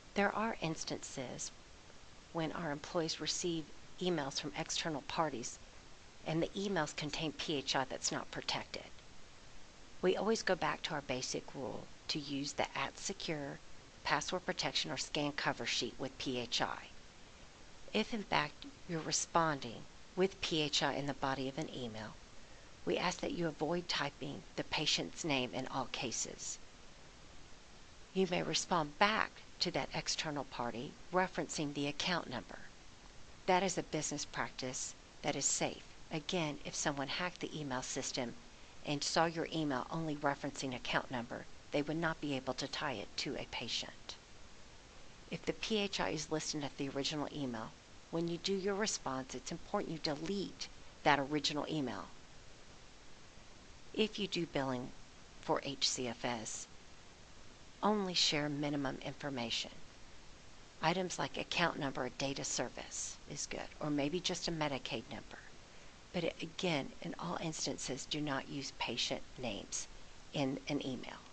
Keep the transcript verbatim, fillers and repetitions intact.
There are instances when our employees receive emails from external parties and the emails contain P H I that's not protected. We always go back to our basic rule to use the at secure, password protection, or scan cover sheet with P H I. If in fact you're responding with P H I in the body of an email, we ask that you avoid typing the patient's name in all cases. You may respond back to that external party referencing the account number. That is a business practice that is safe. Again, if someone hacked the email system and saw your email only referencing account number, they would not be able to tie it to a patient. If the P H I is listed at the original email, when you do your response, it's important you delete that original email. If you do billing for H C F S, only share minimum information. Items like account number or data service is good, or maybe just a Medicaid number. But it, again, in all instances, do not use patient names in an email.